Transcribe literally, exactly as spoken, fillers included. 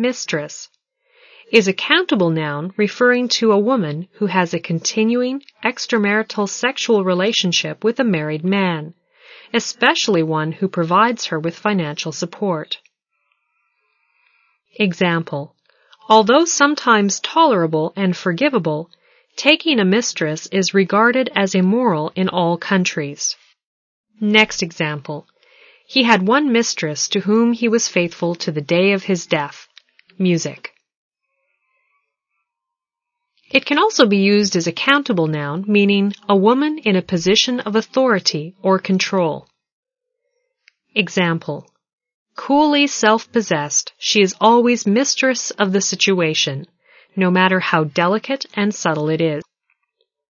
mistress. Is a countable noun referring to a woman who has a continuing extramarital sexual relationship with a married man, especially one who provides her with financial support. Example: although sometimes tolerable and forgivable, taking a mistress is regarded as immoral in all countries. Next example: he had one mistress to whom he was faithful to the day of his death. Music. It can also be used as a countable noun, meaning a woman in a position of authority or control. Example: coolly self-possessed, she is always mistress of the situation, no matter how delicate and subtle it is.